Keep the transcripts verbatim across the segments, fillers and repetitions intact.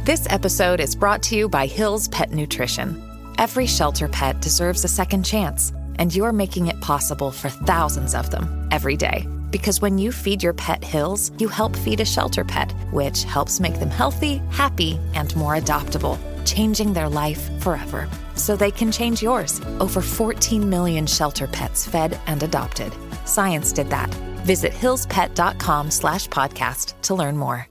This episode is brought to you by Hill's Pet Nutrition. Every shelter pet deserves a second chance, and you're making it possible for thousands of them every day. Because when you feed your pet Hill's, you help feed a shelter pet, which helps make them healthy, happy, and more adoptable, changing their life forever. So they can change yours. Over fourteen million shelter pets fed and adopted. Science did that. Visit hillspet.com slash podcast to learn more.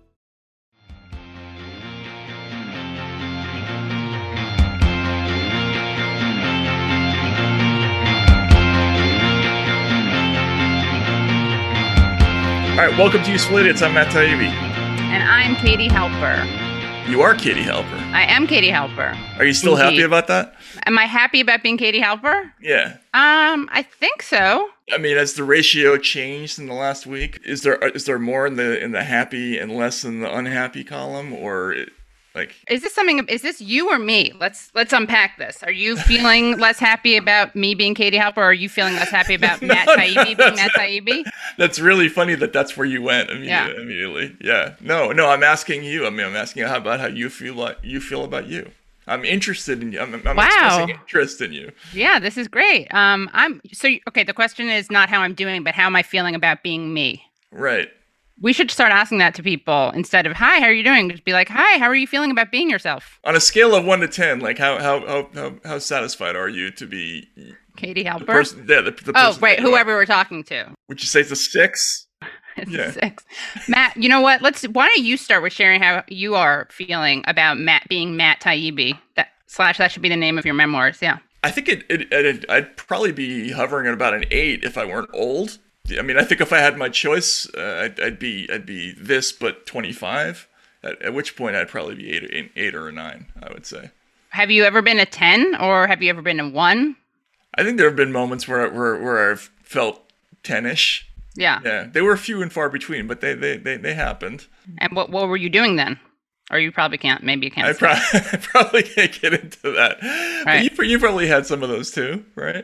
All right, welcome to Useful Idiots. I'm Matt Taibbi. And I'm Katie Halper. You are Katie Halper. I am Katie Halper. Are you still Indeed. happy about that? Am I happy about being Katie Halper? Yeah. Um, I think so. I mean, has the ratio changed in the last week? Is there is there more in the in the happy and less in the unhappy column, or like? Is this something? Is this you or me? Let's let's unpack this. Are you feeling less happy about me being Katie Halper, or are you feeling less happy about no, Matt Taibbi no, being Matt Taibbi? That's really funny that that's where you went immediately. Yeah. immediately. Yeah. No, no. I'm asking you. I mean, I'm asking how about how you feel like you feel about you. I'm interested in you. I'm, I'm wow. expressing interest in you. Yeah, this is great. Um, I'm so okay. The question is not how I'm doing, but how am I feeling about being me? Right. We should start asking that to people instead of "Hi, how are you doing?" Just be like, "Hi, how are you feeling about being yourself?" On a scale of one to ten, like how how how how, how satisfied are you to be Katie Halper? The person, yeah, the, the oh, person right, whoever we're talking to. Would you say it's a six? It's yeah. a six. Matt, you know what? Let's. Why don't you start with sharing how you are feeling about Matt being Matt Taibbi? That slash that should be the name of your memoirs. Yeah. I think it, it, it I'd probably be hovering at about an eight if I weren't old. I mean, I think if I had my choice, uh, I'd, I'd be I'd be this, but twenty-five. At, at which point, I'd probably be eight, eight, eight or a nine. I would say. Have you ever been a ten, or have you ever been a one? I think there have been moments where where where I've felt ten-ish. Yeah. Yeah. They were few and far between, but they they they, they happened. And what what were you doing then? Or you probably can't. Maybe you can't. I, pro- I probably can't get into that. Right. But you you probably had some of those too, right?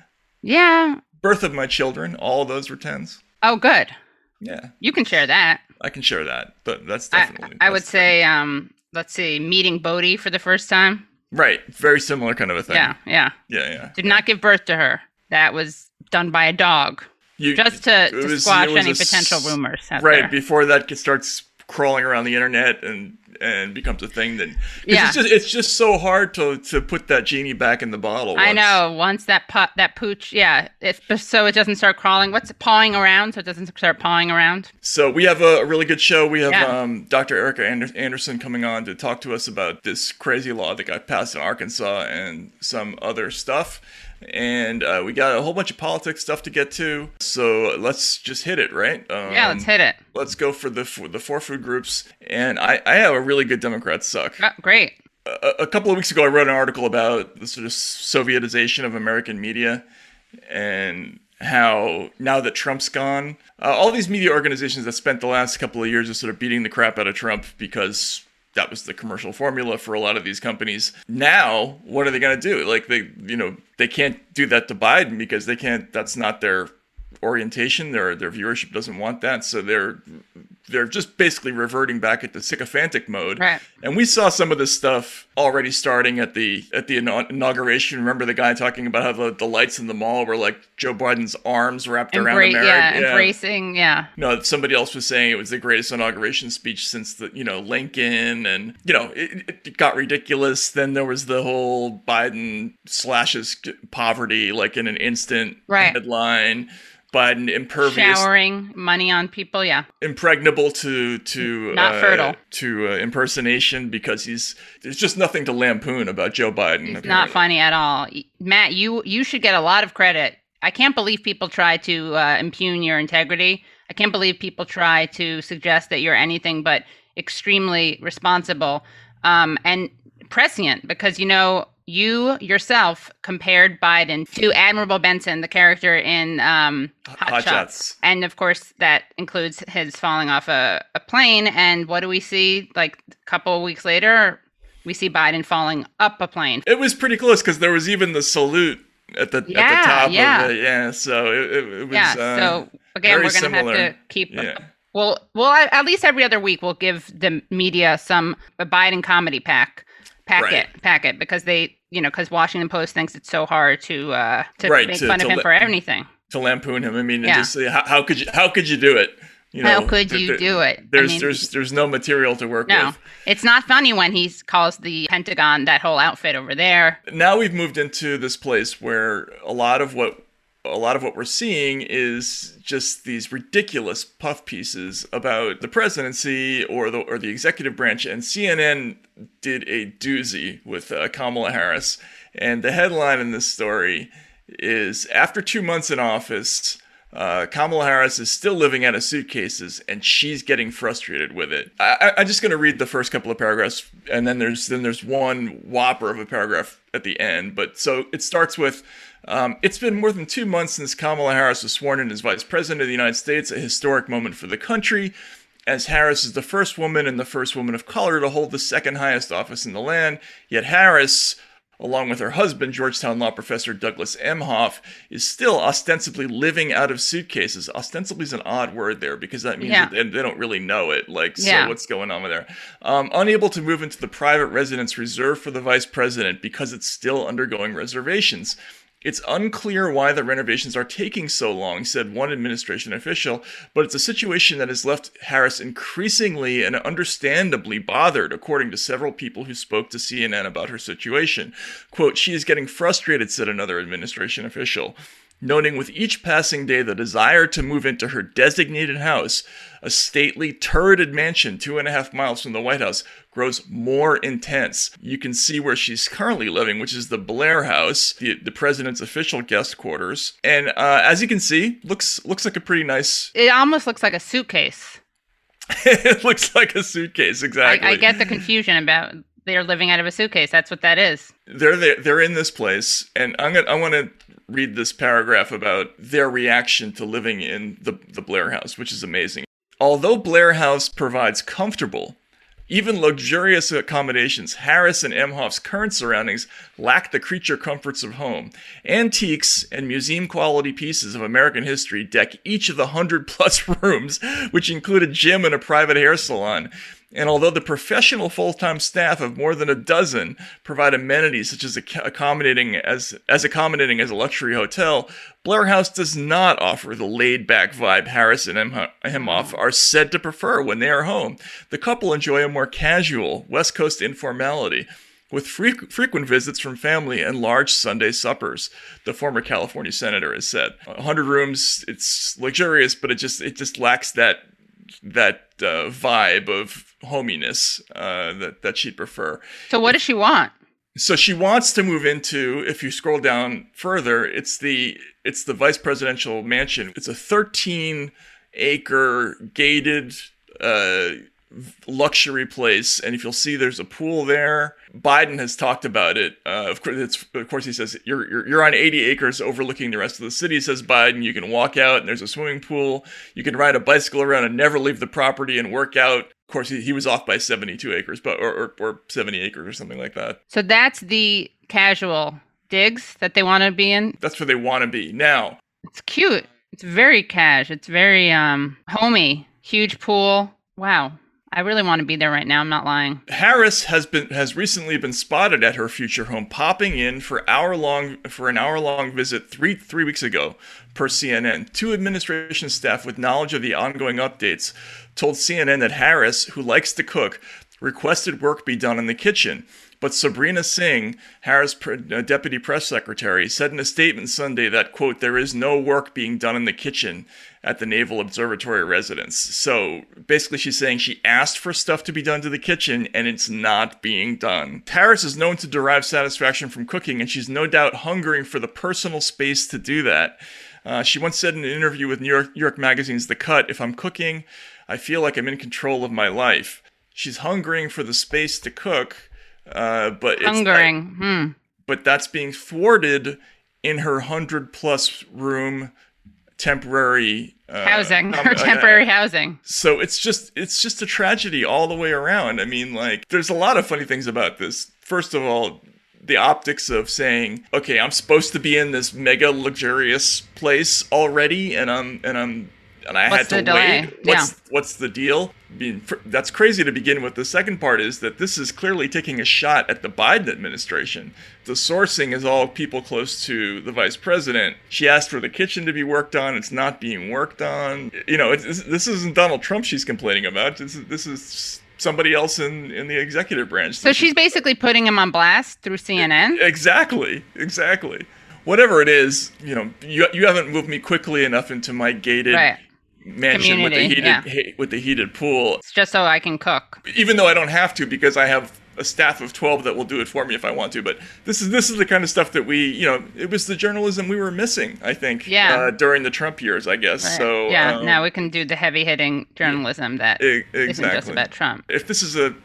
Yeah. Birth of my children, all of those were tens. Oh, good. Yeah. You can share that. I can share that, but that's definitely. I, I that's would say, um, let's see, meeting Bodhi for the first time. Right. Very similar kind of a thing. Yeah, yeah. Yeah, yeah. Did not give birth to her. That was done by a dog. You, just to, to was, squash any a, potential rumors. Out right. There. Before that starts crawling around the internet and and becomes a thing, then yeah. it's just it's just so hard to to put that genie back in the bottle. Once. I know. Once that pot, that pooch, yeah, it's so it doesn't start crawling. What's it, pawing around? So it doesn't start pawing around. So we have a, a really good show. We have yeah. um, Doctor Erica Ander- Anderson coming on to talk to us about this crazy law that got passed in Arkansas and some other stuff. And uh, we got a whole bunch of politics stuff to get to, so let's just hit it, right? Um, yeah, let's hit it. Let's go for the for the four food groups, and I, I have a really good Democrat suck. Oh, great. A, a couple of weeks ago, I wrote an article about the sort of Sovietization of American media, and how now that Trump's gone, uh, all these media organizations that spent the last couple of years just sort of beating the crap out of Trump because that was the commercial formula for a lot of these companies. Now, what are they going to do? Like they, you know, they can't do that to Biden because they can't, that's not their orientation. Their, their viewership doesn't want that. So they're, they're just basically reverting back into sycophantic mode. Right. And we saw some of this stuff already starting at the, at the inauguration. Remember the guy talking about how the, the lights in the mall were like Joe Biden's arms wrapped Embra- around America. Yeah, yeah, embracing, yeah. No, somebody else was saying it was the greatest inauguration speech since the, you know, Lincoln, and, you know, it, it got ridiculous. Then there was the whole Biden slashes poverty, like in an instant right. headline. Biden impervious, showering money on people, yeah, impregnable to to not uh, fertile to uh, impersonation because he's there's just nothing to lampoon about Joe Biden. He's apparently. not funny at all. Matt, you you should get a lot of credit. I can't believe people try to uh, impugn your integrity. I can't believe people try to suggest that you're anything but extremely responsible um, and prescient because you know. You yourself compared Biden to Admiral Benson, the character in um, Hot, Hot Shots. Shots. And of course, that includes his falling off a, a plane. And what do we see? Like a couple of weeks later, we see Biden falling up a plane. It was pretty close because there was even the salute at the, yeah, at the top yeah. of it. Yeah, so it, it, it was Yeah, uh, so again, we're going to have to keep yeah. Well, well, at at least every other week we'll give the media some a Biden comedy pack packet Right. packet because they, you know, because Washington Post thinks it's so hard to uh, to Right, make to- fun to of him let- for anything. To lampoon him. I mean, and Yeah. just say, how, how could you how could you do it? You How know, could there- you there- do it? I There's mean, there's there's no material to work No, with. it's not funny when he calls the Pentagon that whole outfit over there. Now we've moved into this place where a lot of what a lot of what we're seeing is just these ridiculous puff pieces about the presidency or the or the executive branch, and C N N did a doozy with uh, Kamala Harris, and the headline in this story is, after two months in office, Uh, Kamala Harris is still living out of suitcases, and she's getting frustrated with it. I, I, I'm just going to read the first couple of paragraphs, and then there's then there's one whopper of a paragraph at the end. But so it starts with, um, it's been more than two months since Kamala Harris was sworn in as Vice President of the United States, a historic moment for the country, as Harris is the first woman and the first woman of color to hold the second highest office in the land. Yet Harris, along with her husband, Georgetown law professor Douglas Emhoff, is still ostensibly living out of suitcases. Ostensibly is an odd word there because that means Yeah. that they, they don't really know it. Like, Yeah. so what's going on with there? Um, unable to move into the private residence reserved for the vice president because it's still undergoing reservations. It's unclear why the renovations are taking so long, said one administration official, but it's a situation that has left Harris increasingly and understandably bothered, according to several people who spoke to C N N about her situation. Quote, she is getting frustrated, said another administration official, noting with each passing day the desire to move into her designated house, a stately, turreted mansion two and a half miles from the White House, grows more intense. You can see where she's currently living, which is the Blair House, the, the president's official guest quarters. And uh, as you can see, looks looks like a pretty nice... It almost looks like a suitcase. It looks like a suitcase, exactly. I, I get the confusion about they're living out of a suitcase. That's what that is. They're there, they're in this place, and I'm gonna I want to read this paragraph about their reaction to living in the the Blair House, which is amazing. Although Blair House provides comfortable, even luxurious accommodations, Harris and Emhoff's current surroundings lack the creature comforts of home. Antiques and museum-quality pieces of American history deck each of the hundred-plus rooms, which include a gym and a private hair salon. And although the professional full-time staff of more than a dozen provide amenities such as accommodating as as accommodating as a luxury hotel, Blair House does not offer the laid-back vibe Harris and Emhoff are said to prefer when they are home. The couple enjoy a more casual West Coast informality, with fre- frequent visits from family and large Sunday suppers, the former California senator has said. one hundred rooms, it's luxurious, but it just it just lacks that that uh, vibe of hominess uh, that, that she'd prefer. So what does she want? So she wants to move into, if you scroll down further, it's the it's the vice presidential mansion. It's a thirteen acre gated uh, luxury place, and if you'll see, there's a pool there. Biden has talked about it. Uh, of course, it's, of course, he says you're, you're you're on eighty acres overlooking the rest of the city. Says Biden, you can walk out, and there's a swimming pool. You can ride a bicycle around and never leave the property and work out. Of course, he, he was off by seventy-two acres, but or, or or seventy acres or something like that. So that's the casual digs that they want to be in. That's where they want to be now. It's cute. It's very cash. It's very um homey. Huge pool. Wow. I really want to be there right now. I'm not lying. Harris has been has recently been spotted at her future home, popping in for hour long for an hour long visit three three weeks ago, per C N N. Two administration staff with knowledge of the ongoing updates told C N N that Harris, who likes to cook, requested work be done in the kitchen. But Sabrina Singh, Harris' deputy press secretary, said in a statement Sunday that, quote, there is no work being done in the kitchen at the Naval Observatory residence. So basically she's saying she asked for stuff to be done to the kitchen and it's not being done. Harris is known to derive satisfaction from cooking, and she's no doubt hungering for the personal space to do that. Uh, she once said in an interview with New York, New York Magazine's The Cut, if I'm cooking, I feel like I'm in control of my life. She's hungering for the space to cook. Uh, but Hungering. It's, hmm. But that's being thwarted in her hundred plus room temporary uh, Housing um, or temporary uh, housing. So it's just it's just a tragedy all the way around. I mean, like, there's a lot of funny things about this. First of all, the optics of saying, okay, I'm supposed to be in this mega luxurious place already, and I'm and I'm and I What's had to the delay? wait. What's Yeah. what's the deal? I mean, for, that's crazy to begin with. The second part is that this is clearly taking a shot at the Biden administration. The sourcing is all people close to the vice president. She asked for the kitchen to be worked on. It's not being worked on. You know, it's, this, this isn't Donald Trump she's complaining about. This is, this is somebody else in, in the executive branch. So she's basically putting him on blast through C N N? Exactly. Exactly. Whatever it is, you know, you you haven't moved me quickly enough into my gated Right. mansion with the Community, heated yeah. he- with the heated pool. It's just so I can cook. Even though I don't have to, because I have a staff of twelve that will do it for me if I want to. But this is this is the kind of stuff that we, you know, it was the journalism we were missing, I think, Yeah. uh, during the Trump years, I guess. Right. So yeah, um, now we can do the heavy-hitting journalism that e- isn't just exactly. about Trump. If this is a,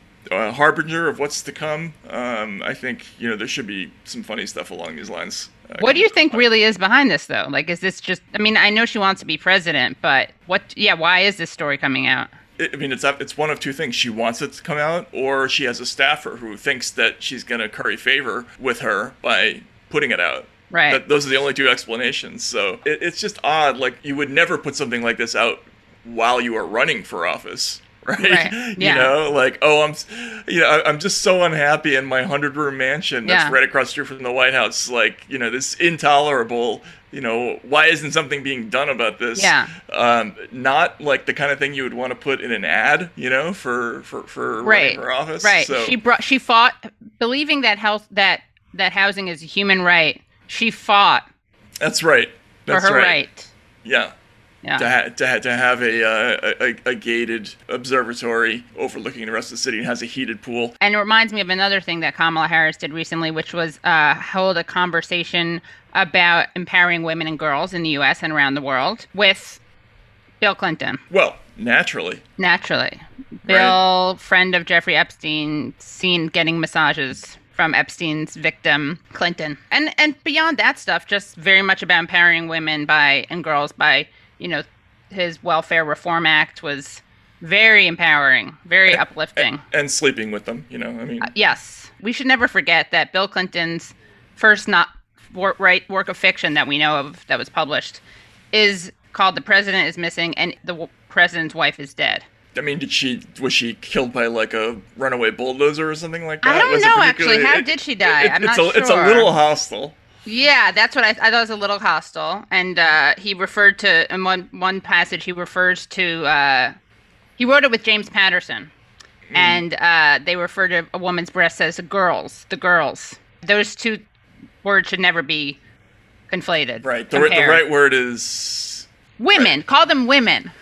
a harbinger of what's to come, um, I think, you know, there should be some funny stuff along these lines. Uh, What do you think really is behind this, though? Like, is this just, I mean, I know she wants to be president, but what, yeah, why is this story coming out? I mean, it's it's one of two things. She wants it to come out, or she has a staffer who thinks that she's going to curry favor with her by putting it out. Right. That, those are the only two explanations. So it, it's just odd. Like, you would never put something like this out while you are running for office. Right? Right. Yeah. You know, like, oh, I'm, you know, I'm just so unhappy in my hundred room mansion that's Yeah. right across the street from the White House. Like, you know, this intolerable, you know, why isn't something being done about this? Yeah. Um, not like the kind of thing you would want to put in an ad, you know, for, for, for Right. running for office. Right. So, She brought, she fought, believing that health, that, that housing is a human right. She fought that's right. That's for her right. right. Yeah. Yeah. To, ha- to, ha- to have a, uh, a a gated observatory overlooking the rest of the city and has a heated pool. And it reminds me of another thing that Kamala Harris did recently, which was uh, hold a conversation about empowering women and girls in the U S and around the world with Bill Clinton. Well, naturally. Naturally. Bill, friend of Jeffrey Epstein, seen getting massages from Epstein's victim, Clinton. And and beyond that stuff, just very much about empowering women by and girls by, you know, his Welfare Reform Act was very empowering, very uplifting. And sleeping with them, you know, I mean. Uh, yes. We should never forget that Bill Clinton's first not wor- right work of fiction that we know of that was published is called The President is Missing and the w- President's Wife is Dead. I mean, did she was she killed by like a runaway bulldozer or something like that? I don't Was it know, particularly- actually. How it- did she die? it- I'm it's not a, It's a sure. little hostile. Yeah, that's what I, I thought it was a little hostile. And uh, he referred to, in one, one passage, he refers to, uh, he wrote it with James Patterson. Mm. And uh, they refer to a woman's breasts as girls, the girls. Those two words should never be conflated. Right. The, the right word is... Women. Right. Call them women.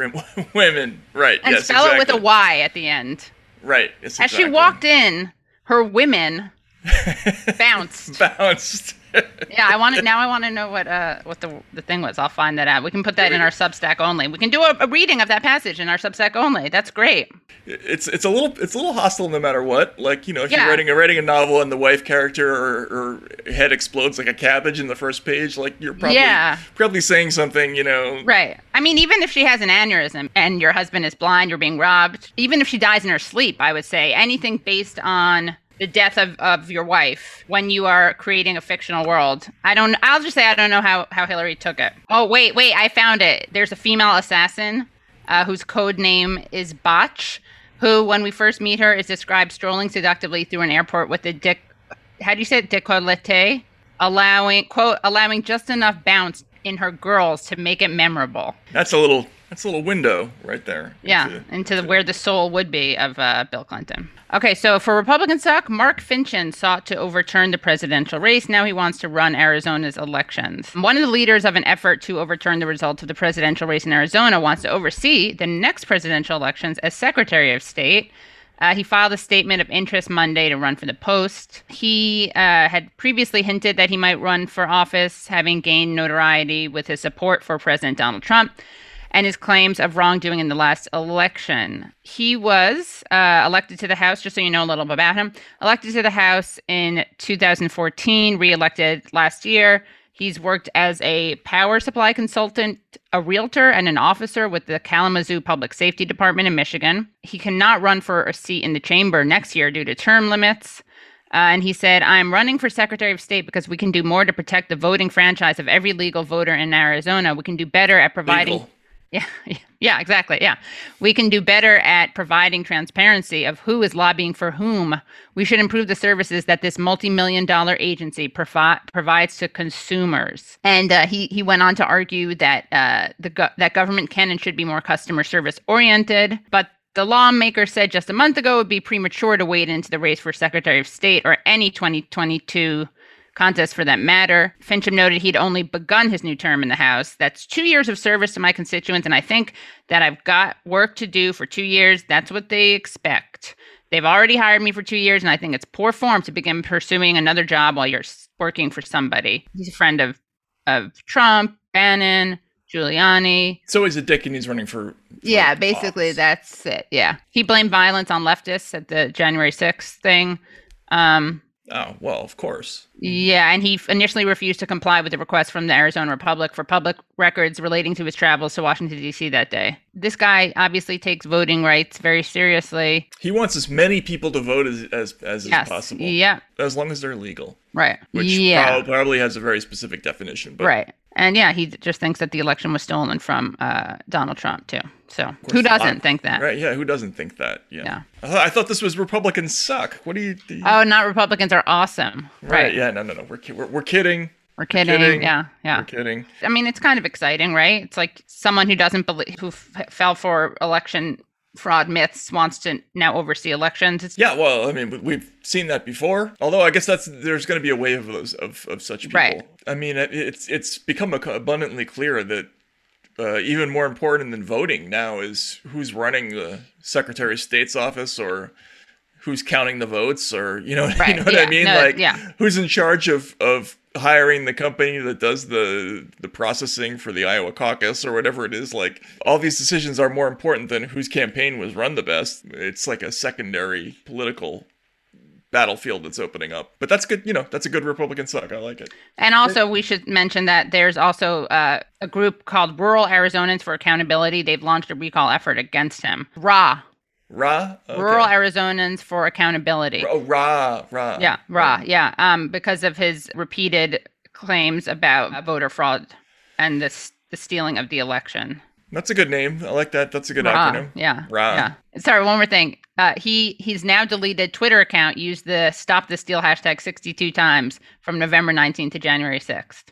Women. Right. And yes, spell exactly. it with a Y at the end. Right. Yes, As exactly. she walked in, her women bounced. Bounced. Yeah, I want to now. I want to know what uh what the the thing was. I'll find that out. We can put that in our Substack only. We can do a, a reading of that passage in our Substack only. That's great. It's it's a little it's a little hostile no matter what. Like, you know, if Yeah. you're writing a writing a novel and the wife character or, or head explodes like a cabbage in the first page, like you're probably Yeah. probably saying something, you know. Right. I mean, even if she has an aneurysm and your husband is blind, you're being robbed. Even if she dies in her sleep, I would say anything based on the death of, of your wife when you are creating a fictional world. I don't, I'll just say I don't know how, how Hillary took it. Oh, wait, wait, I found it. There's a female assassin uh, whose code name is Botch, who, when we first meet her, is described strolling seductively through an airport with a dick, how do you say it, décolleté, allowing, quote, allowing just enough bounce in her girls to make it memorable. That's a little, that's a little window right there. Yeah, into, into the, where the soul would be of uh, Bill Clinton. Okay, so for Republican stock, Mark Finchem sought to overturn the presidential race. Now he wants to run Arizona's elections. One of the leaders of an effort to overturn the results of the presidential race in Arizona wants to oversee the next presidential elections as Secretary of State. Uh, he filed a statement of interest Monday to run for the post. He uh, had previously hinted that he might run for office, having gained notoriety with his support for President Donald Trump and his claims of wrongdoing in the last election. He was uh, elected to the House, just so you know a little bit about him, elected to the House in two thousand fourteen, reelected last year. He's worked as a power supply consultant, a realtor, and an officer with the Kalamazoo Public Safety Department in Michigan. He cannot run for a seat in the chamber next year due to term limits. Uh, and he said, I'm running for Secretary of State because we can do more to protect the voting franchise of every legal voter in Arizona. We can do better at providing... Legal. Yeah, yeah, exactly. Yeah. We can do better at providing transparency of who is lobbying for whom. We should improve the services that this multi-million dollar agency provi- provides to consumers. And uh, he, he went on to argue that uh, the go- that government can and should be more customer service oriented. But the lawmaker said just a month ago it would be premature to wade into the race for Secretary of State or any twenty twenty-two contest for that matter. Fincham noted he'd only begun his new term in the House. That's two years of service to my constituents, and I think that I've got work to do for two years. That's what they expect. They've already hired me for two years, and I think it's poor form to begin pursuing another job while you're working for somebody. He's a friend of, of Trump, Bannon, Giuliani. So he's a dick and he's running for, for Yeah, basically office. That's it. Yeah. He blamed violence on leftists at the January sixth thing. Um, Oh, well, of course. Yeah, and he initially refused to comply with the request from the Arizona Republic for public records relating to his travels to Washington, D C that day. This guy obviously takes voting rights very seriously. He wants as many people to vote as as, as Yes. is possible. Yeah. As long as they're legal. Right. Which yeah. prob- probably has a very specific definition. But Right. And yeah, he just thinks that the election was stolen from uh, Donald Trump, too. So who a doesn't lot- think that? Right, yeah, who doesn't think that? Yeah. Yeah. I, thought, I thought this was Republicans suck. What do you... Do you Oh, not Republicans are awesome. right. Right. Yeah, no, no, no. We're, ki- we're, we're kidding. We're kidding. kidding. Yeah. Yeah. We're kidding. I mean, it's kind of exciting, right? It's like someone who doesn't believe, who f- fell for election fraud myths wants to now oversee elections. It's, Yeah, well, I mean, we- we've seen that before. Although I guess that's there's going to be a wave of those of, of such people. Right. I mean, it, it's it's become ac- abundantly clear that uh, even more important than voting now is who's running the Secretary of State's office or who's counting the votes or you know, Right, you know what yeah, I mean? no, like yeah. who's in charge of of hiring the company that does the the processing for the Iowa caucus or whatever it is. Like all these decisions are more important than whose campaign was run the best. It's like a secondary political battlefield that's opening up. But that's good, you know, that's a good Republican suck. I like it. and also, we should mention that there's also uh, a group called Rural Arizonans for Accountability. They've launched a recall effort against him. R A, Ra? Okay. Rural Arizonans for Accountability. Oh, Ra, Ra. Yeah, Ra, yeah, um, because of his repeated claims about uh, voter fraud and the, s- the stealing of the election. That's a good name. I like that. That's a good Ra, acronym. yeah, Ra. yeah. Sorry, one more thing. Uh, he he's now deleted Twitter account used the Stop the Steal hashtag sixty-two times from November nineteenth to January sixth.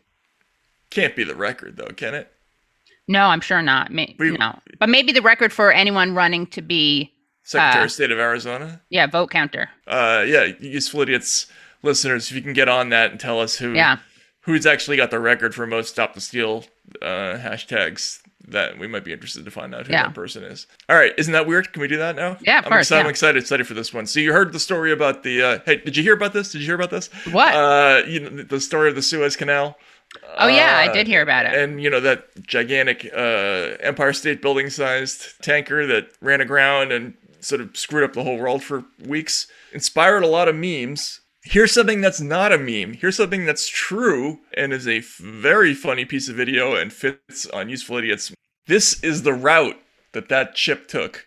Can't be the record though, can it? No, I'm sure not. May, We- no, but maybe the record for anyone running to be Secretary Uh, of State of Arizona. yeah vote counter. Uh, yeah, useful idiots listeners, if you can get on that and tell us who Yeah. who's actually got the record for most Stop the Steal uh, hashtags, that we might be interested to find out who Yeah. that person is. All right, isn't that weird? Can we do that now? Yeah, of I'm course, Excited, I'm yeah. excited, excited for this one. So you heard the story about the. Uh, hey, did you hear about this? Did you hear about this? What? Uh, you know, the story of the Suez Canal. Oh yeah, I Uh, did hear about it. And you know that gigantic uh, Empire State Building-sized tanker that ran aground and sort of screwed up the whole world for weeks. Inspired a lot of memes. Here's something that's not a meme. Here's something that's true and is a f- very funny piece of video and fits on Useful Idiots. This is the route that that ship took.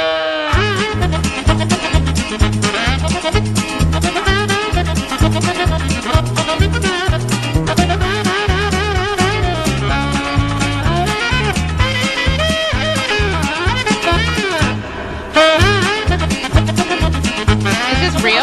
Is this real?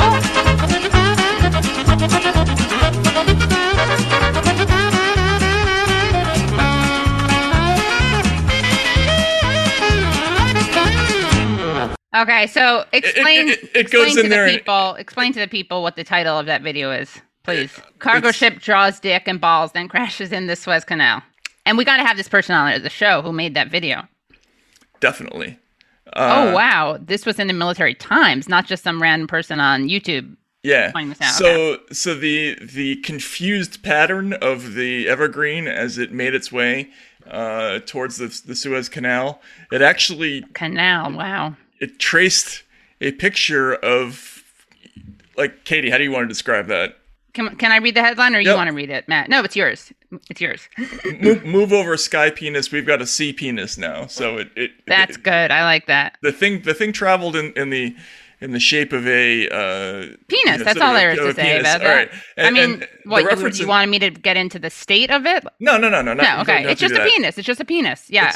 Okay, so explain, it- it goes explain in to there the and- people. Explain to the people what the title of that video is, please. Cargo it's- ship draws dick and balls, then crashes in the Suez Canal. And we got to have this person on the show who made that video. Definitely. oh wow, this was in the Military Times, not just some random person on YouTube. Yeah. Pointing this out, So so the the confused pattern of the Evergreen as it made its way uh, towards the, the Suez Canal, it actually Canal, wow. it traced a picture of, like, Katie, how do you want to describe that? Can, can I read the headline or you Yep. want to read it, Matt? No, it's yours. It's yours. move, move over sky penis. We've got a sea penis now. So it, it That's it, good. I like that. the thing the thing traveled in, in the in the shape of a uh, Penis. you know, That's sort all of a- there is of to a say penis. about All that. right. And, I mean, and what, the you, reference you in- wanted me to get into the state of it? No, no, no, no. Not, No, you don't okay. have It's to just do a that. penis. It's just a penis. Yeah. It's a-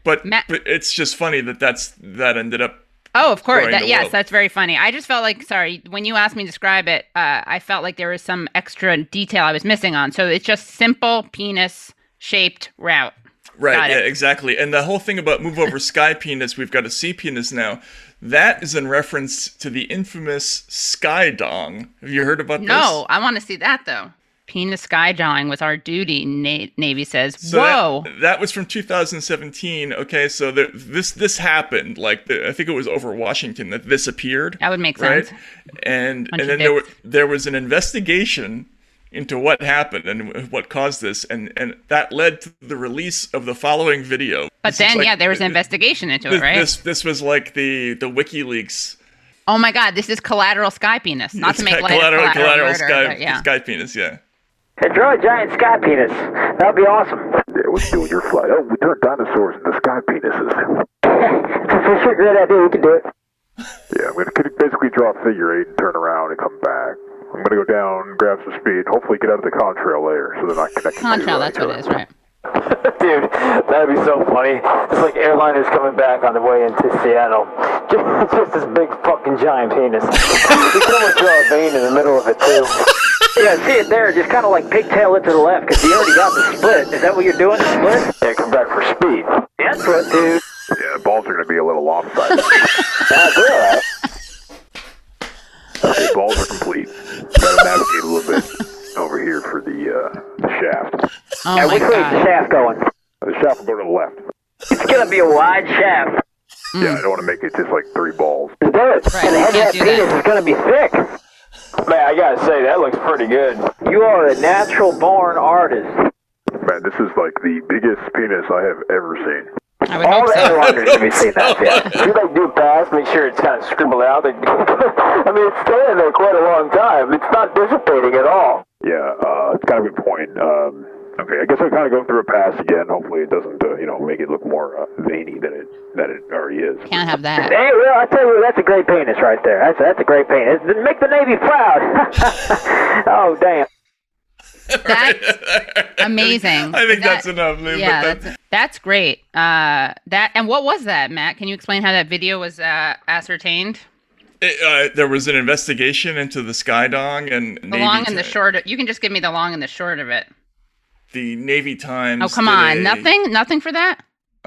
But, Matt- but it's just funny that that's that ended up. Oh, of course. growing That, the yes, world. that's very funny. I just felt like, sorry, when you asked me to describe it, uh, I felt like there was some extra detail I was missing on. So it's just simple penis-shaped route. Right, Got yeah, it. exactly. And the whole thing about move over sky penis, we've got a sea penis now. That is in reference to the infamous sky dong. Have you heard about this? No, I want to see that, though. Penis sky drawing was our duty, Na- Navy says. So Whoa. That, that was from two thousand seventeen. Okay, so there, this this happened. Like the, I think it was over Washington that this appeared. That would make right? sense. And Bunch and of then there were, dicks. there was an investigation into what happened and what caused this, and and that led to the release of the following video. But This is then, like- yeah, there was an investigation into This, it, right? this this was like the the WikiLeaks. Oh my God, this is collateral sky penis. Not to It's make ca- light of collateral, collateral, collateral murder, sky but yeah. sky penis. Yeah. Hey, draw a giant sky penis. That'd be awesome. Yeah, what you doing your flight? Oh, we turned dinosaurs into sky penises. It's a for sure great idea. We can do it. Yeah, I'm going to basically draw a figure eight and turn around and come back. I'm going to go down, grab some speed, hopefully get out of the contrail layer so they're not connected Contrail, to that's what it is, right? Dude, that'd be so funny. It's like airliners coming back on the way into Seattle. Just, just this big fucking giant penis. You can almost draw a vein in the middle of it, too. Yeah, see it there. Just kind of like pigtail it to the left, because you already got the split. Is that what you're doing, the split? Yeah, come back for speed. Yeah, that's what, dude. Yeah, the balls are going to be a little lopsided. That's all right. Okay, balls are complete. Got to navigate a little bit over here for the, uh, the shaft. Oh Yeah, my which way is the God. shaft going? The shaft will go to the left. It's going to be a wide shaft. Yeah, I don't want to make it just like three balls. It does. Right, And the you head of can't that do penis that. is going to be thick. Man, I gotta say, that looks pretty good. You are a natural-born artist. Man, this is like the biggest penis I have ever seen. I would All hope the so. airliners have seen that, yeah. If you like do it fast, make sure it's kind of scribbled out. I mean, it's staying there quite a long time. It's not dissipating at all. Yeah, uh, it's kind of a good point. Um, okay, I guess I'll kind of go through a pass again. Hopefully it doesn't, uh, you know, make it look more uh, veiny than it than it already is. Can't have that. Hey, well, I tell you, that's a great penis right there. That's that's a great penis. Make the Navy proud. Oh, damn. That's amazing. I think That- that's enough. Lou, Yeah, but that, that's, that's great. Uh, that and what was that, Matt? Can you explain how that video was uh, ascertained? it, uh, there was an investigation into the sky dong and The Navy long and the Ti- short. Of, you can just give me the long and the short of it. The Navy Times. Oh, come did on, a- nothing, nothing for that.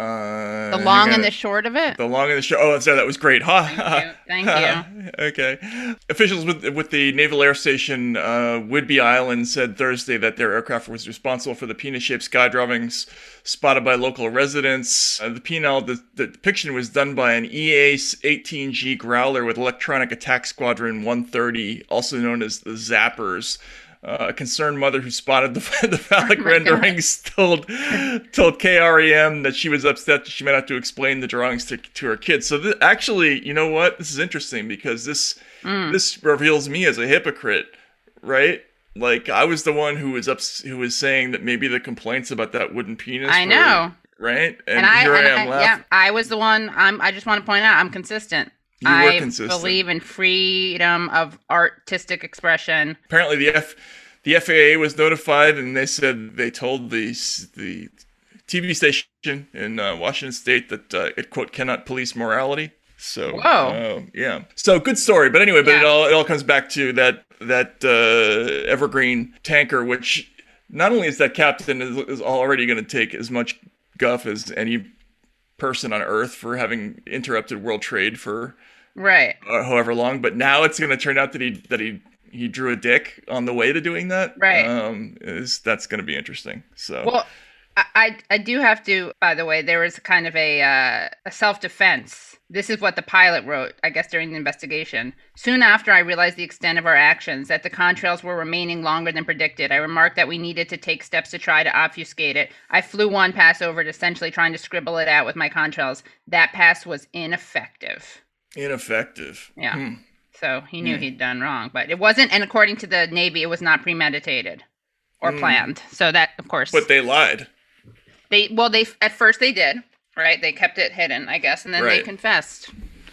Uh, The hang long on. and the short of it. The long and the short. Oh, sorry, that was great. Ha! Thank you. Thank you. Okay. Officials with with the Naval Air Station uh, Whidbey Island said Thursday that their aircraft was responsible for the penis-shaped sky drawings spotted by local residents. Uh, the P and L, the, the depiction was done by an E A eighteen G Growler with Electronic Attack Squadron one thirty, also known as the Zappers. Uh, a concerned mother who spotted the, the phallic Oh my renderings told told K R E M that she was upset that she might have to explain the drawings to, to her kids. So th- actually, you know what? This is interesting because this Mm. this reveals me as a hypocrite, right? Like I was the one who was ups- who was saying that maybe the complaints about that wooden penis. I were- know. right? And, And I, here and I am I- laughing. yeah, I was the one. I'm. I just want to point out, I'm consistent. You were I consistent. believe in freedom of artistic expression. Apparently, the F the F A A was notified, and they said they told the s- the T V station in uh, Washington State that uh, it quote cannot police morality. So, Whoa. uh, yeah. So good story, but anyway, but it Yeah. all it all comes back to that that uh, Evergreen tanker, which not only is that captain is, is already going to take as much guff as any person on Earth for having interrupted world trade for Right. uh, however long, but now it's going to turn out that he that he he drew a dick on the way to doing that. Right. Um, is that's going to be interesting. So. Well, I, I I do have to. By the way, there was kind of a uh, a self defense. This is what the pilot wrote, I guess, during the investigation. Soon after I realized the extent of our actions, that the contrails were remaining longer than predicted, I remarked that we needed to take steps to try to obfuscate it. I flew one pass over it, essentially trying to scribble it out with my contrails. That pass was ineffective. Ineffective. Yeah. Hmm. So he knew he'd done wrong, but it wasn't. And according to the Navy, it was not premeditated or planned. So that, of course, But they lied. they well, they at first they did, right? They kept it hidden, I guess, and then they Right. confessed.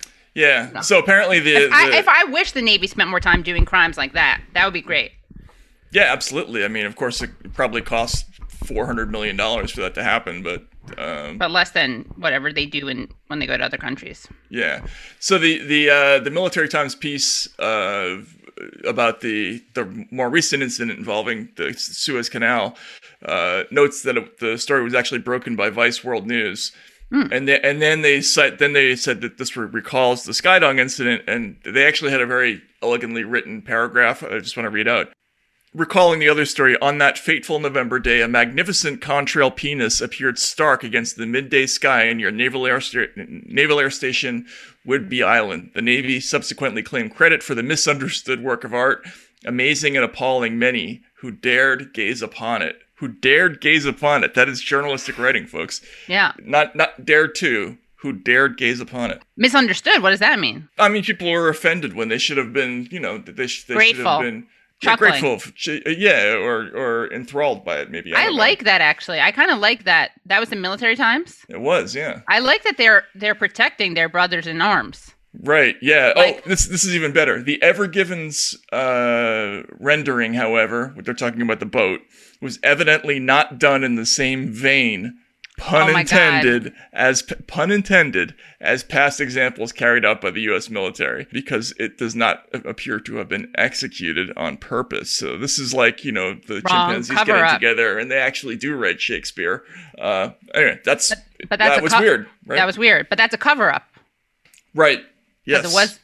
Yeah. So apparently the, If I, the if I wish the Navy spent more time doing crimes like that, that would be great. yeah, absolutely. I mean, of course, it probably cost four hundred million dollars for that to happen, but Um, but less than whatever they do in when they go to other countries. Yeah. So the the uh, the Military Times piece uh, about the the more recent incident involving the Suez Canal uh, notes that it, the story was actually broken by Vice World News. Mm. And they, and then they cite, then they said that this recalls the Skydong incident, and they actually had a very elegantly written paragraph. I just want to read out. Recalling the other story, on that fateful November day, a magnificent contrail penis appeared stark against the midday sky near Naval Air, St- Naval Air Station Whidbey Island. The Navy subsequently claimed credit for the misunderstood work of art, amazing and appalling many who dared gaze upon it. Who dared gaze upon it. That is journalistic writing, folks. Yeah. Not not dared to, who dared gaze upon it. Misunderstood? What does that mean? I mean, people were offended when they should have been, you know, they, sh- they should have been yeah, grateful. Yeah, or, or enthralled by it, maybe. I, I like that, actually. I kind of like that. That was the Military Times? It was, yeah. I like that they're they're protecting their brothers in arms. Right, yeah. Like, oh, this this is even better. The Ever Given's uh, rendering, however, what they're talking about the boat, was evidently not done in the same vein, pun oh intended, as pun intended, as past examples carried out by the U S military, because it does not appear to have been executed on purpose. So this is like, you know, the Wrong, chimpanzees getting up. together and they actually do write Shakespeare. Uh, anyway, that's, but, but that's that was co- weird, right? That was weird, but that's a cover-up. Right. Yes. It was.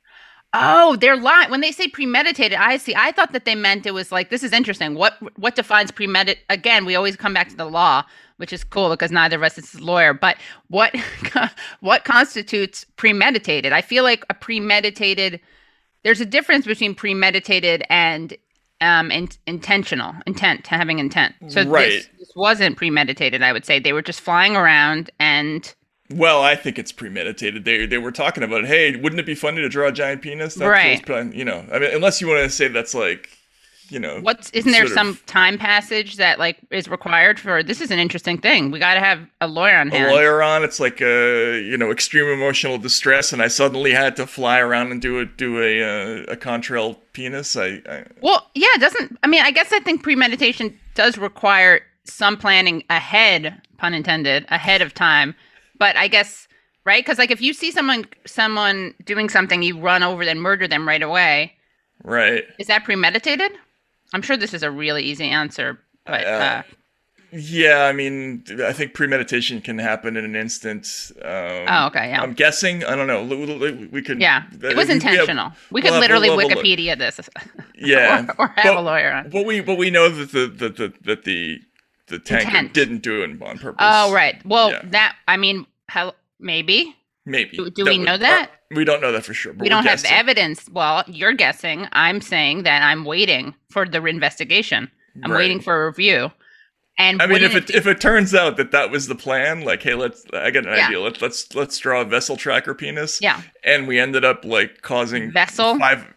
Oh, they're lying. When they say premeditated, I see. I thought that they meant it was like, this is interesting. What what defines premeditated? Again, we always come back to the law, which is cool because neither of us is a lawyer. But what what constitutes premeditated? I feel like a premeditated, there's a difference between premeditated and um, in, intentional, intent, having intent. So right. this, this wasn't premeditated, I would say. They were just flying around and... Well, I think it's premeditated. They they were talking about, hey, wouldn't it be funny to draw a giant penis? That right. Feels, you know, I mean, unless you want to say that's like, you know. What's isn't there some of, time passage that like is required for this? Is an interesting thing. We got to have a lawyer on hand. A lawyer on. It's like a you know extreme emotional distress, and I suddenly had to fly around and do a do a uh, a contrail penis. I, I well, yeah, it doesn't. I mean, I guess I think premeditation does require some planning ahead, pun intended, ahead of time. But I guess, right? Because like if you see someone someone doing something, you run over them, murder them right away. Right. Is that premeditated? I'm sure this is a really easy answer, but uh, uh, yeah, I mean, I think premeditation can happen in an instant. Um, oh, okay, yeah. I'm guessing. I don't know. We could. Yeah, it was intentional. We, have, we could we'll literally have, we'll Wikipedia this. Yeah, or, or have but, a lawyer on. But we, but we know that the that the that the the tanker Intent. didn't do it on purpose. Oh, right. Well, yeah. that I mean, how maybe. Maybe. Do, do we know that? Uh, we don't know that for sure. But we don't we're have guessing. evidence. Well, you're guessing. I'm saying that I'm waiting for the investigation. I'm right. waiting for a review. And I mean, if it, it if it turns out that that was the plan, like, hey, let's I get an yeah. idea. Let's let's let's draw a vessel tracker penis. Yeah. And we ended up like causing vessel five.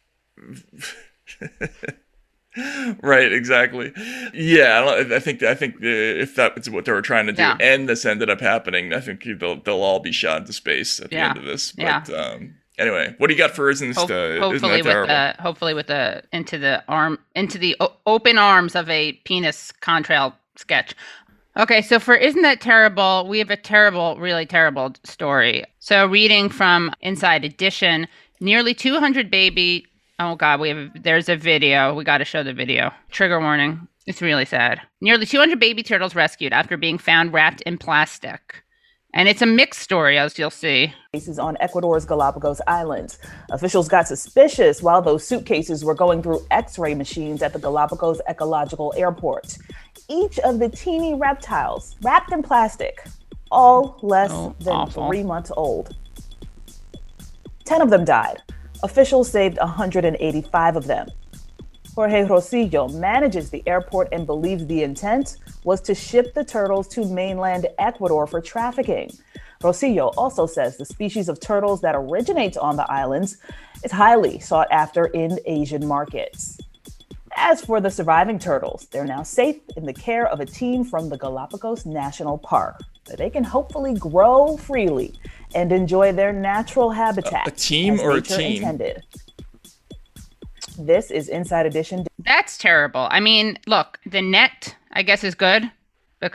Right, exactly. Yeah, I, don't, I think I think if that's what they were trying to do, yeah. and this ended up happening, I think they'll they'll all be shot into space at the yeah. end of this. But yeah. um, anyway, what do you got for isn't Ho- uh, hopefully isn't that with terrible? the hopefully with the into the arm into the o- open arms of a penis contrail sketch. Okay, so for Isn't That Terrible, we have a terrible, really terrible story. So reading from Inside Edition, nearly two hundred baby. Oh God, we have there's a video. We got to show the video. Trigger warning. It's really sad. Nearly two hundred baby turtles rescued after being found wrapped in plastic. And it's a mixed story, as you'll see. Cases on Ecuador's Galapagos Islands. Officials got suspicious while those suitcases were going through X-ray machines at the Galapagos Ecological Airport. Each of the teeny reptiles wrapped in plastic, all less oh, than awful. three months old. Ten of them died. Officials saved one hundred eighty-five of them. Jorge Rosillo manages the airport and believes the intent was to ship the turtles to mainland Ecuador for trafficking. Rosillo also says the species of turtles that originates on the islands is highly sought after in Asian markets. As for the surviving turtles, they're now safe in the care of a team from the Galapagos National Park, so they can hopefully grow freely and enjoy their natural habitat. A, a team or a team? Intended. This is Inside Edition. That's terrible. I mean, look, the net, I guess, is good because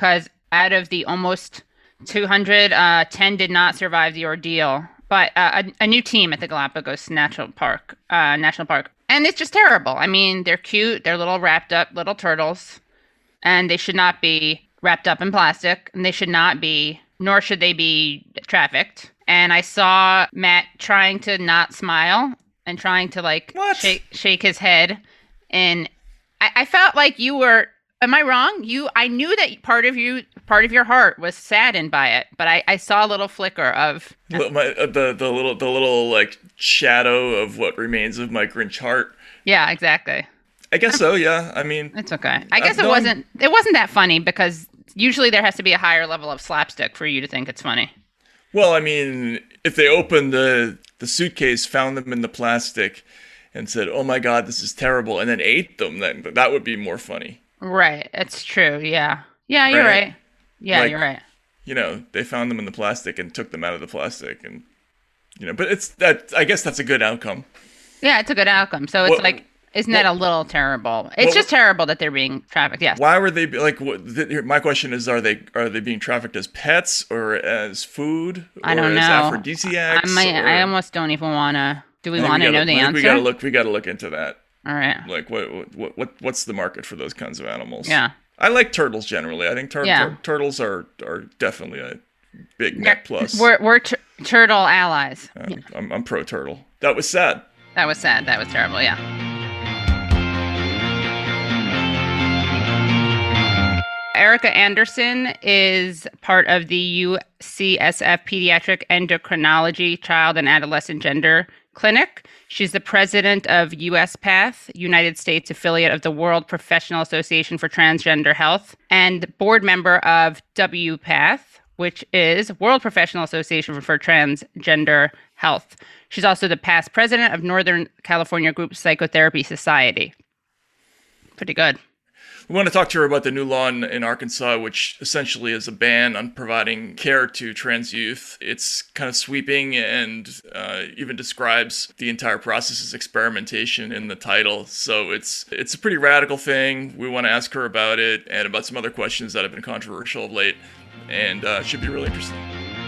Out of the almost two hundred, uh, ten did not survive the ordeal. But uh, a, a new team at the Galapagos National Park, uh, National Park. And it's just terrible. I mean, they're cute. They're little wrapped up little turtles. And they should not be wrapped up in plastic. And they should not be, nor should they be trafficked. And I saw Matt trying to not smile and trying to, like, What? shake shake his head. And I, I felt like you were, am I wrong? You, I knew that part of you, part of your heart was saddened by it. But I, I saw a little flicker of... Little- my, uh, the the little the little like shadow of what remains of my Grinch heart. Yeah, exactly. I guess so. Yeah. I mean, It's okay. I guess Uh, it no, wasn't. It wasn't that funny because usually there has to be a higher level of slapstick for you to think it's funny. well, I mean, if they opened the the suitcase, found them in the plastic, and said, "Oh my God, this is terrible," and then ate them, then that would be more funny. Right. It's true. Yeah. Yeah, you're Right. right. Yeah, Like- you're right. You know, they found them in the plastic and took them out of the plastic, and you know, but it's that. I guess that's a good outcome. Yeah, it's a good outcome. So it's What- like, isn't that a little terrible? It's what- just terrible that they're being trafficked. Yes. Why were they be- like? What, th- my question is: Are they are they being trafficked as pets or as food? Or I don't as know. aphrodisiacs? I, might, or- I almost don't even want to. Do we I think want to gotta- know the I think answer? We gotta look. We gotta look into that. All right. Like, what what what what's the market for those kinds of animals? Yeah. I like turtles generally. I think tur- Yeah. tur- turtles are are definitely a big net plus. We're we're tur- turtle allies. Um, I'm, I'm pro turtle. That was sad. That was sad. That was terrible. Yeah. Erica Anderson is part of the U C S F Pediatric Endocrinology Child and Adolescent Gender Clinic. She's the president of U S PATH, United States affiliate of the World Professional Association for Transgender Health, and board member of W PATH, which is World Professional Association for Transgender Health. She's also the past president of Northern California Group Psychotherapy Society. Pretty good. We want to talk to her about the new law in, in Arkansas, which essentially is a ban on providing care to trans youth. It's kind of sweeping and uh, even describes the entire process as experimentation in the title. So it's it's a pretty radical thing. We want to ask her about it and about some other questions that have been controversial of late, and uh, should be really interesting.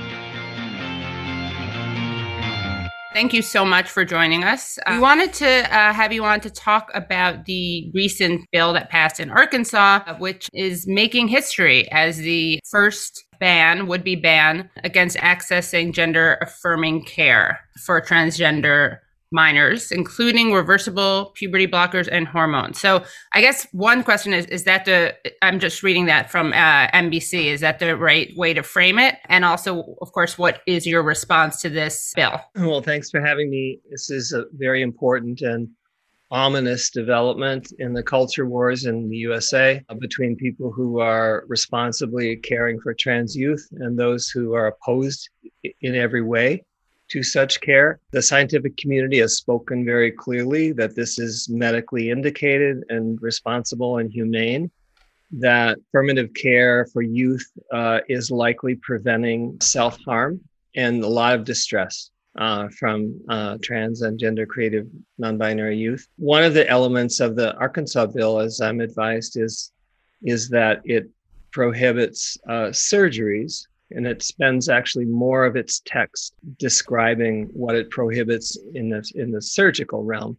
Thank you so much for joining us. Uh, we wanted to uh, have you on to talk about the recent bill that passed in Arkansas, uh, which is making history as the first ban, would-be ban, against accessing gender-affirming care for transgender minors, including reversible puberty blockers and hormones. So I guess one question is, is that the, I'm just reading that from uh, N B C, is that the right way to frame it? And also, of course, what is your response to this bill? Well, thanks for having me. This is a very important and ominous development in the culture wars in the U S A between people who are responsibly caring for trans youth and those who are opposed in every way to such care. The scientific community has spoken very clearly that this is medically indicated and responsible and humane, that affirmative care for youth uh, is likely preventing self-harm and a lot of distress uh, from uh, trans and gender creative non-binary youth. One of the elements of the Arkansas bill, as I'm advised, is, is that it prohibits uh, surgeries, and it spends actually more of its text describing what it prohibits in the, in the surgical realm.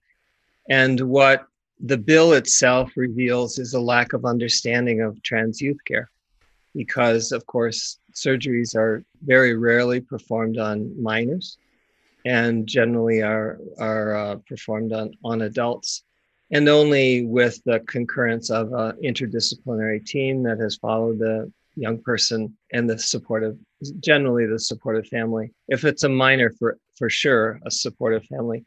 And what the bill itself reveals is a lack of understanding of trans youth care, because, of course, surgeries are very rarely performed on minors and generally are, are uh, performed on, on adults, and only with the concurrence of an interdisciplinary team that has followed the young person and the supportive, generally the supportive family. If it's a minor, for, for sure, a supportive family.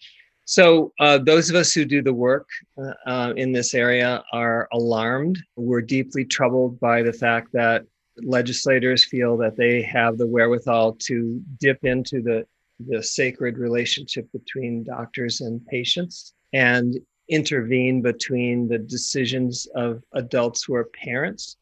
So uh, those of us who do the work uh, uh, in this area are alarmed. We're deeply troubled by the fact that legislators feel that they have the wherewithal to dip into the, the sacred relationship between doctors and patients and intervene between the decisions of adults who are parents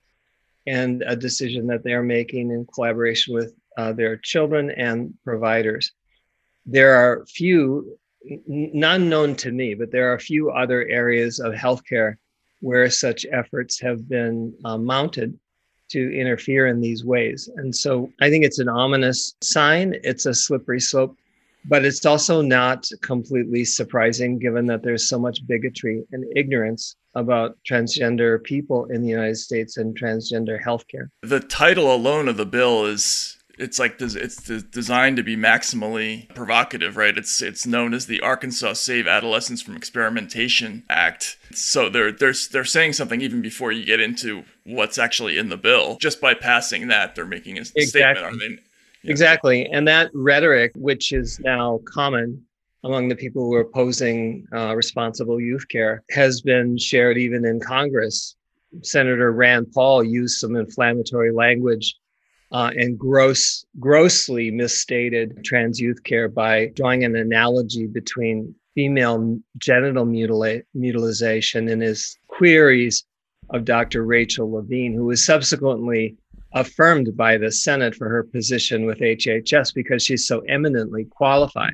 and a decision that they're making in collaboration with uh, their children and providers. There are few, n- none known to me, but there are a few other areas of healthcare where such efforts have been uh, mounted to interfere in these ways. And so I think it's an ominous sign. It's a slippery slope, but it's also not completely surprising given that there's so much bigotry and ignorance about transgender people in the United States and transgender healthcare. The title alone of the bill is, it's like, it's designed to be maximally provocative, right? It's it's known as the Arkansas Save Adolescents from Experimentation Act. So they're, they're, they're saying something even before you get into what's actually in the bill. Just by passing that, they're making a exactly. statement, are they? Yeah. Exactly. And that rhetoric, which is now common among the people who are opposing uh, responsible youth care, has been shared even in Congress. Senator Rand Paul used some inflammatory language uh, and gross, grossly misstated trans youth care by drawing an analogy between female genital mutila- mutilization in his queries of Doctor Rachel Levine, who was subsequently affirmed by the Senate for her position with H H S because she's so eminently qualified.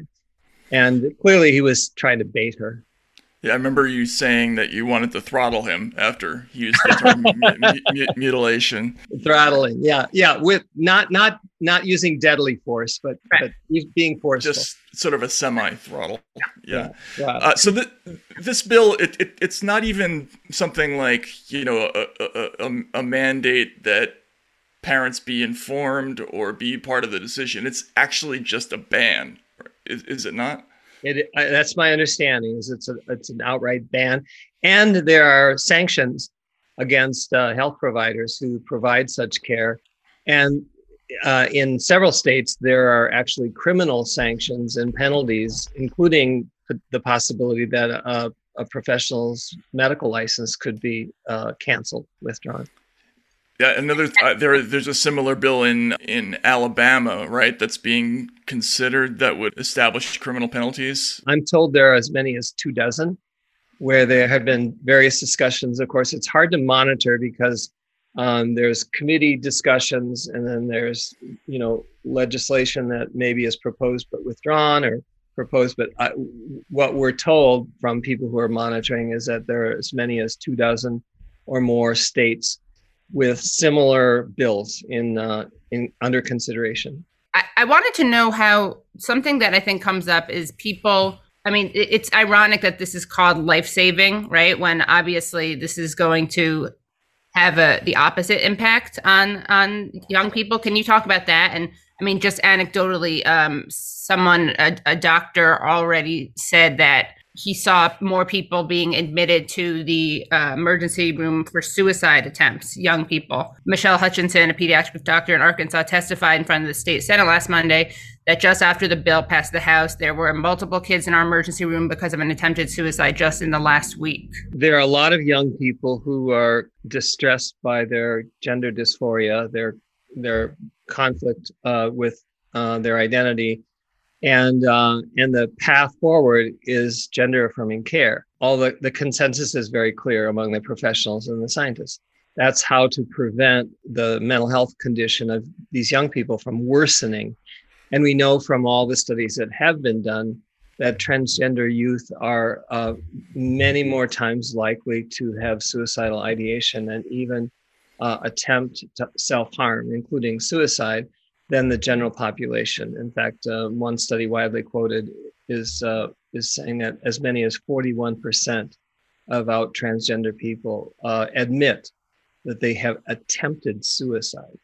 And clearly he was trying to bait her. Yeah, I remember you saying that you wanted to throttle him after he used the term mu- mu- mutilation. Throttling, yeah, yeah, with not not not using deadly force, but, right. but a forceful. Just sort of a semi-throttle. Yeah. yeah, yeah. Uh, so th- this bill, it, it it's not even something like, you know, a, a, a, a mandate that parents be informed or be part of the decision. It's actually just a ban. Is, is it not? It, uh, that's my understanding. Is it's a it's an outright ban, and there are sanctions against uh, health providers who provide such care, and uh, in several states there are actually criminal sanctions and penalties, including p- the possibility that a, a professional's medical license could be uh, canceled, withdrawn. Yeah, another uh, there. There's a similar bill in in Alabama, right? That's being considered that would establish criminal penalties. I'm told there are as many as two dozen, where there have been various discussions. Of course, it's hard to monitor because um, there's committee discussions, and then there's you know legislation that maybe is proposed but withdrawn, or proposed. But I, what we're told from people who are monitoring is that there are as many as two dozen or more states with similar bills in uh, in under consideration. I, I wanted to know how something that I think comes up is people. I mean, it, it's ironic that this is called life-saving, right? When obviously this is going to have a the opposite impact on on young people. Can you talk about that? And I mean, just anecdotally, um, someone, a, a doctor, already said that he saw more people being admitted to the uh, emergency room for suicide attempts, young people. Michelle Hutchinson, a pediatric doctor in Arkansas, testified in front of the state Senate last Monday that just after the bill passed the House, there were multiple kids in our emergency room because of an attempted suicide just in the last week. There are a lot of young people who are distressed by their gender dysphoria, their their conflict uh, with uh, their identity. And uh, and the path forward is gender affirming care. All the, the consensus is very clear among the professionals and the scientists. That's how to prevent the mental health condition of these young people from worsening. And we know from all the studies that have been done that transgender youth are uh, many more times likely to have suicidal ideation and even uh, attempt to self-harm, including suicide, than the general population. In fact, uh, one study widely quoted is uh, is saying that as many as forty-one percent of out transgender people uh, admit that they have attempted suicide.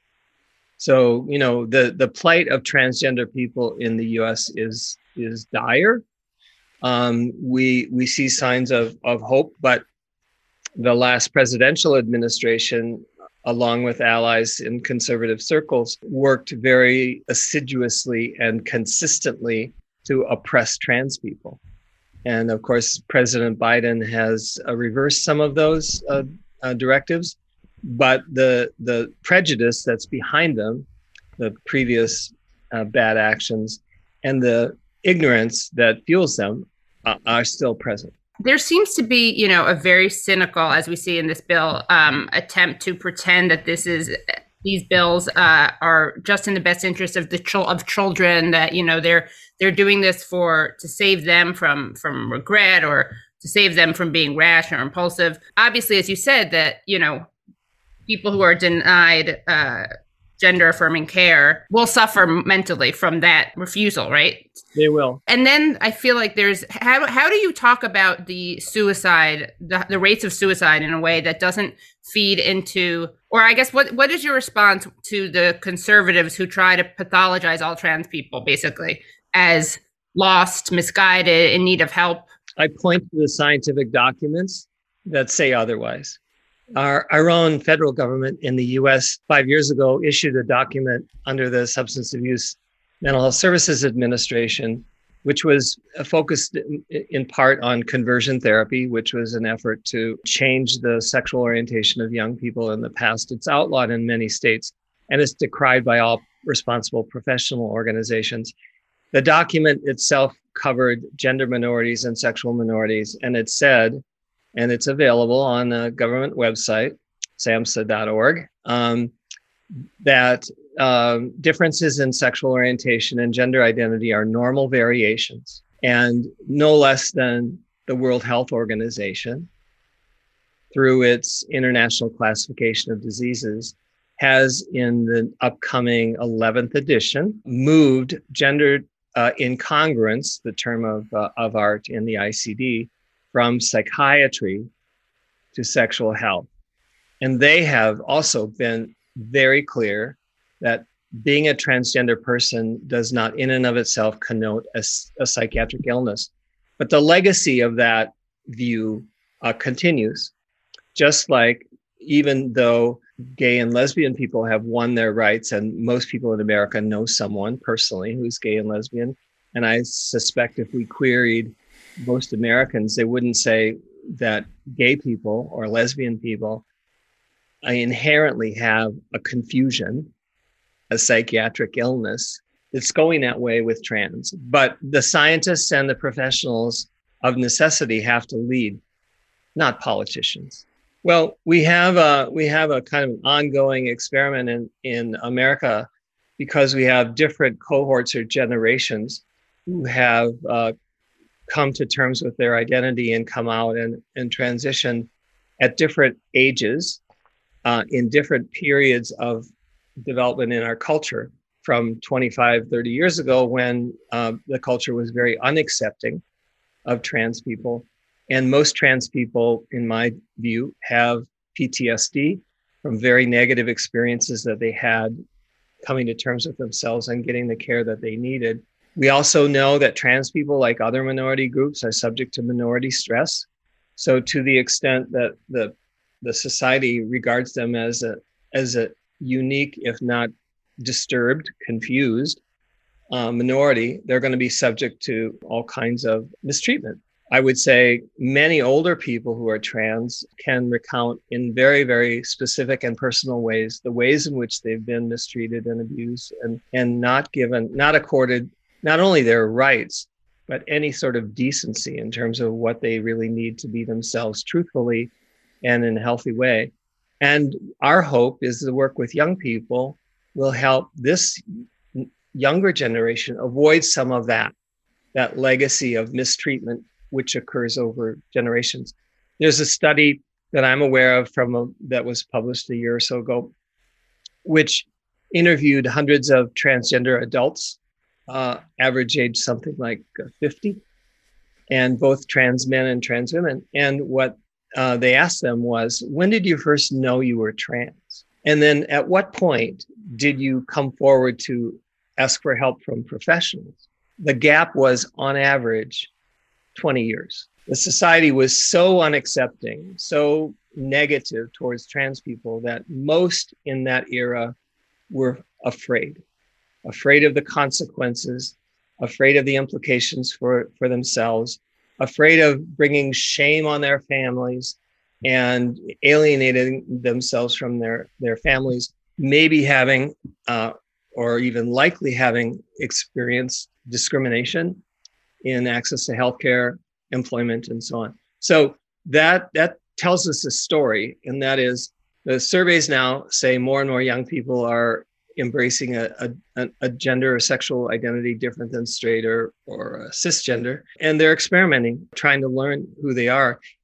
So, you know, the, the plight of transgender people in the U S is is dire. Um, we we see signs of, of hope, but the last presidential administration, along with allies in conservative circles, worked very assiduously and consistently to oppress trans people. And of course, President Biden has uh, reversed some of those uh, uh, directives, but the the prejudice that's behind them, the previous uh, bad actions, and the ignorance that fuels them uh, are still present. There seems to be, you know, a very cynical, as we see in this bill, um, attempt to pretend that this is these bills uh, are just in the best interest of the ch- of children. That you know they're they're doing this for to save them from from regret or to save them from being rash or impulsive. Obviously, as you said, that you know people who are denied uh, gender affirming care will suffer mentally from that refusal, right? They will. And then I feel like there's how how do you talk about the suicide, the, the rates of suicide in a way that doesn't feed into, or I guess what what is your response to the conservatives who try to pathologize all trans people basically as lost, misguided, in need of help? I point to the scientific documents that say otherwise. Our, our own federal government in the U S five years ago issued a document under the Substance Abuse Mental Health Services Administration, which was focused in, in part on conversion therapy, which was an effort to change the sexual orientation of young people in the past. It's outlawed in many states, and it's decried by all responsible professional organizations. The document itself covered gender minorities and sexual minorities, and it said, and it's available on the government website, SAMHSA dot org, um, that um, differences in sexual orientation and gender identity are normal variations, and no less than the World Health Organization, through its International Classification of Diseases, has in the upcoming eleventh edition moved gender uh, incongruence, the term of, uh, of art in the I C D, from psychiatry to sexual health. And they have also been very clear that being a transgender person does not in and of itself connote a, a psychiatric illness. But the legacy of that view uh, continues, just like even though gay and lesbian people have won their rights, and most people in America know someone personally who's gay and lesbian, and I suspect if we queried most Americans, they wouldn't say that gay people or lesbian people inherently have a confusion, a psychiatric illness. It's going that way with trans. But the scientists and the professionals of necessity have to lead, not politicians. Well, we have a we have a kind of ongoing experiment in, in America because we have different cohorts or generations who have uh, come to terms with their identity and come out and, and transition at different ages, uh, in different periods of development in our culture, from twenty-five, thirty years ago when uh, the culture was very unaccepting of trans people. And most trans people, in my view, have P T S D from very negative experiences that they had coming to terms with themselves and getting the care that they needed. We also know that trans people, like other minority groups, are subject to minority stress. So to the extent that the the society regards them as a as a unique, if not disturbed, confused uh, minority, they're going to be subject to all kinds of mistreatment. I would say many older people who are trans can recount in very, very specific and personal ways the ways in which they've been mistreated and abused and, and not given, not accorded not only their rights, but any sort of decency in terms of what they really need to be themselves truthfully and in a healthy way. And our hope is the work with young people will help this younger generation avoid some of that, that legacy of mistreatment which occurs over generations. There's a study that I'm aware of from a, that was published a year or so ago, which interviewed hundreds of transgender adults, uh, average age something like fifty, and both trans men and trans women. And what uh, they asked them was, when did you first know you were trans? And then at what point did you come forward to ask for help from professionals? The gap was on average twenty years. The society was so unaccepting, so negative towards trans people that most in that era were afraid, afraid of the consequences, afraid of the implications for, for themselves, afraid of bringing shame on their families and alienating themselves from their, their families, maybe having uh, or even likely having experienced discrimination in access to healthcare, employment, and so on. So that that tells us a story, and that is the surveys now say more and more young people are embracing a, a, a gender or sexual identity different than straight or, or cisgender, and they're experimenting, trying to learn who they are.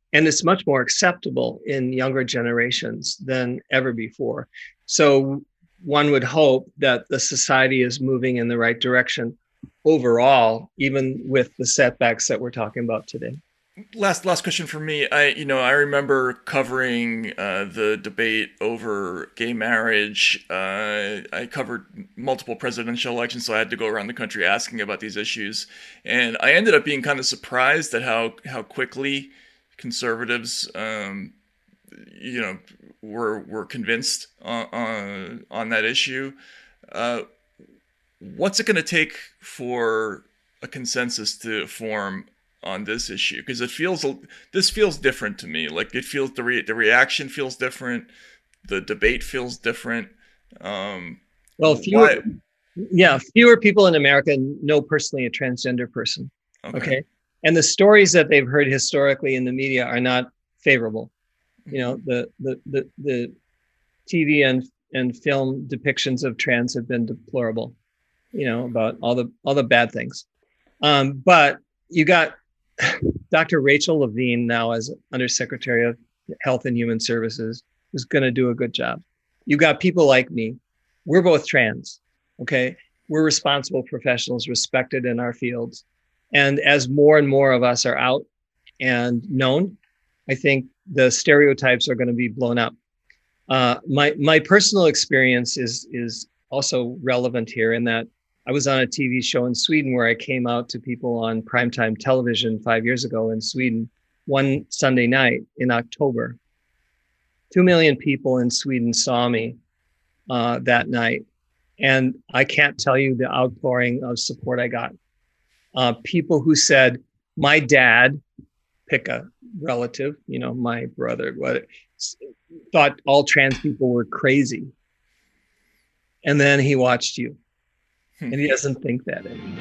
And it's much more acceptable in younger generations than ever before. So one would hope that the society is moving in the right direction overall, even with the setbacks that we're talking about today. Last last question for me. I you know I remember covering uh, the debate over gay marriage. Uh, I covered multiple presidential elections, so I had to go around the country asking about these issues, and I ended up being kind of surprised at how how quickly conservatives, um, you know, were were convinced on on, on that issue. Uh, what's it going to take for a consensus to form on this issue? Because it feels this feels different to me. Like it feels the re, the reaction feels different, the debate feels different. Um, well, fewer, yeah, fewer people in America know personally a transgender person. Okay. okay, and the stories that they've heard historically in the media are not favorable. You know, the the the, the T V and and film depictions of trans have been deplorable. You know, about all the all the bad things. Um, but you got Doctor Rachel Levine now as Undersecretary of Health and Human Services, who's going to do a good job. You got people like me. We're both trans, okay? We're responsible professionals, respected in our fields. And as more and more of us are out and known, I think the stereotypes are going to be blown up. Uh, my my personal experience is is also relevant here in that I was on a T V show in Sweden where I came out to people on primetime television five years ago in Sweden, one Sunday night in October. Two million people in Sweden saw me uh, that night. And I can't tell you the outpouring of support I got. Uh, people who said, my dad, pick a relative, you know, my brother, what, thought all trans people were crazy. And then he watched you. And he doesn't think that anymore.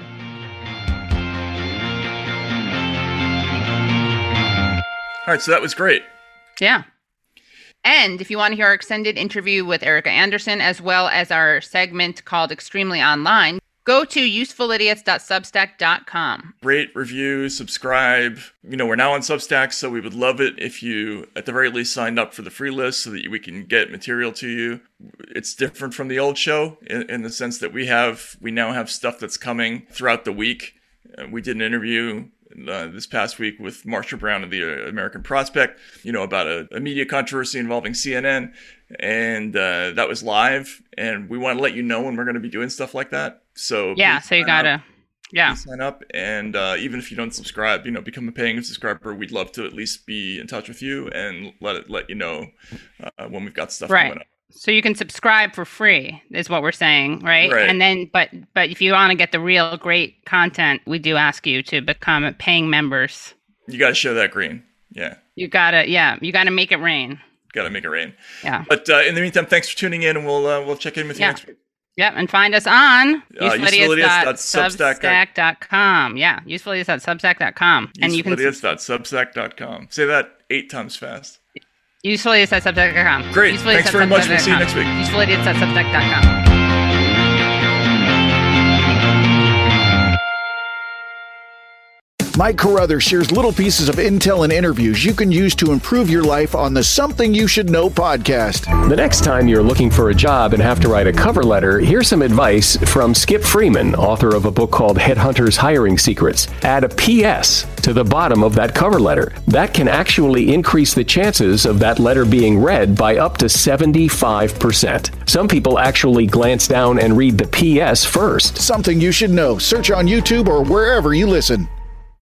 All right, so that was great. Yeah. And if you want to hear our extended interview with Erica Anderson, as well as our segment called Extremely Online, go to useful idiots dot substack dot com. Rate, review, subscribe. You know, we're now on Substack, so we would love it if you, at the very least, signed up for the free list so that we can get material to you. It's different from the old show in, in the sense that we have, we now have stuff that's coming throughout the week. Uh, we did an interview uh, this past week with Marsha Brown of the uh, American Prospect, you know, about a, a media controversy involving C N N. And uh, that was live. And we want to let you know when we're going to be doing stuff like that. So yeah, so you gotta, up. yeah, please sign up, and uh, even if you don't subscribe, you know, become a paying subscriber. We'd love to at least be in touch with you and let it let you know uh, when we've got stuff right. coming up. So you can subscribe for free, is what we're saying, right? Right. And then, but but if you want to get the real great content, we do ask you to become paying members. You got to show that green, yeah. You gotta, yeah, you gotta make it rain. Got to make it rain. Yeah. But uh, in the meantime, thanks for tuning in, and we'll uh, we'll check in with you yeah. next week. Yep, and find us on uh, useful idiots dot substack dot com. Yeah, useful idiots dot substack dot com. And you can useful idiots dot substack dot com. Say that eight times fast. useful idiots dot substack dot com. Great. Thanks very much. We'll see you next week. useful idiots dot substack dot com. Mike Carruthers shares little pieces of intel and interviews you can use to improve your life on the Something You Should Know podcast. The next time you're looking for a job and have to write a cover letter, here's some advice from Skip Freeman, author of a book called Headhunters Hiring Secrets. Add a P S to the bottom of that cover letter. That can actually increase the chances of that letter being read by up to seventy-five percent. Some people actually glance down and read the P S first. Something You Should Know. Search on YouTube or wherever you listen.